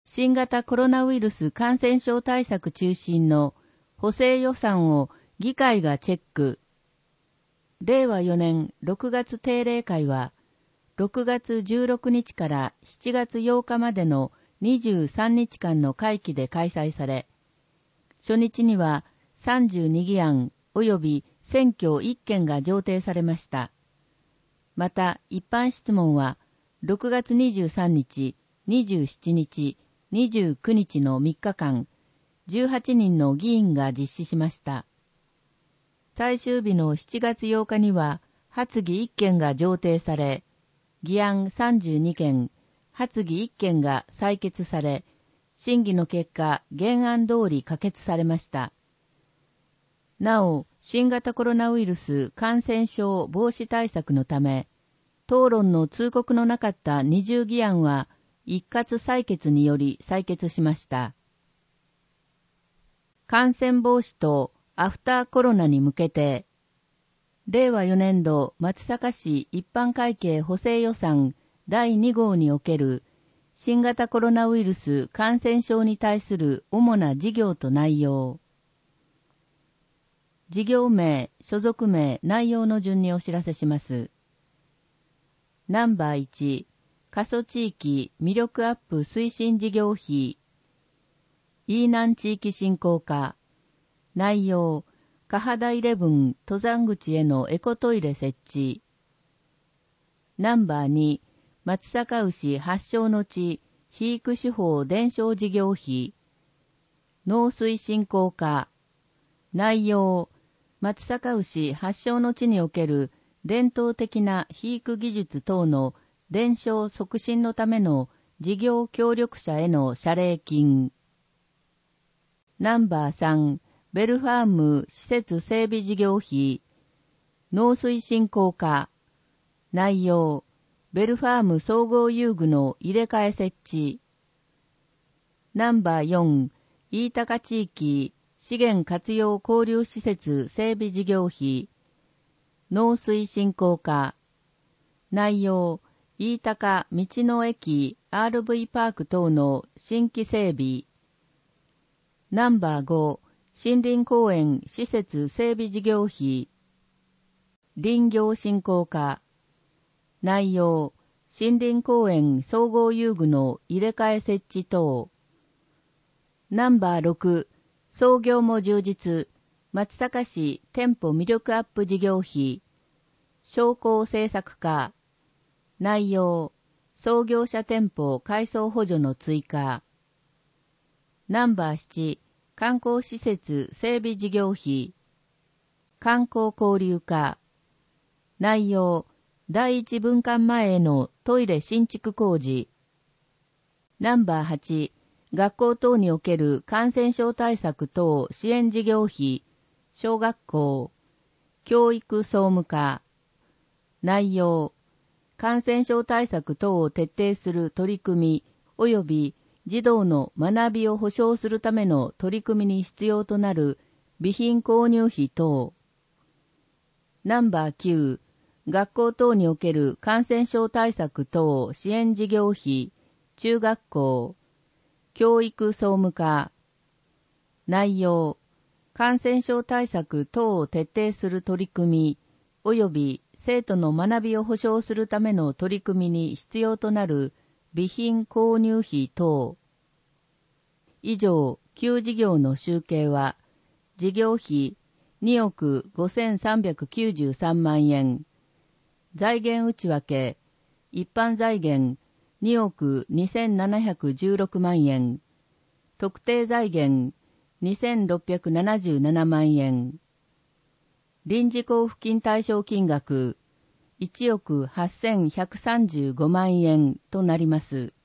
新型コロナウイルス感染症対策中心の補正予算を議会がチェック。令和4年6月定例会は、6月16日から7月8日までの23日間の会期で開催され、初日には32議案及び選挙1件が上呈されました。また、一般質問は6月23日、27日、29日の3日間、18人の議員が実施しました。最終日の7月8日には、発議1件が上呈され、議案32件、発議1件が採決され、審議の結果、原案通り可決されました。なお、新型コロナウイルス感染症防止対策のため、討論の通告のなかった20議案は、一括採決により採決しました。感染防止とアフターコロナに向けて、令和4年度松阪市一般会計補正予算第2号における新型コロナウイルス感染症に対する主な事業と内容。事業名、所属名、内容の順にお知らせします。ナンバー1、過疎地域魅力アップ推進事業費。飯南地域振興課。内容、カハダ11登山口へのエコトイレ設置。ナンバー2、松阪牛発祥の地、肥育手法伝承事業費。農水振興課。内容、松阪牛発祥の地における伝統的な肥育技術等の伝承促進のための事業協力者への謝礼金。ナンバー3、ベルファーム施設整備事業費。農水振興課。内容、ベルファーム総合遊具の入れ替え設置。ナンバー4、飯高地域資源活用交流施設整備事業費。農水振興課。内容、飯高道の駅 RV パーク等の新規整備。ナンバー5、森林公園施設整備事業費。林業振興課。内容、森林公園総合遊具の入れ替え設置等。ナンバー6、創業も充実、松阪市店舗魅力アップ事業費。商工政策課。内容、創業者店舗改装補助の追加。ナンバー7、観光施設整備事業費。観光交流課。内容、第一分館前へのトイレ新築工事。ナンバー8、学校等における感染症対策等支援事業費。小学校。教育総務課。内容、感染症対策等を徹底する取り組み及び児童の学びを保障するための取り組みに必要となる備品購入費等。ナンバー9、学校等における感染症対策等支援事業費、中学校、教育総務課。内容、感染症対策等を徹底する取り組み及び生徒の学びを保障するための取り組みに必要となる備品購入費等。以上、9事業の集計は、事業費2億5393万円、財源内訳、一般財源2億2716万円、特定財源2677万円、臨時交付金対象金額1億8135万円となります。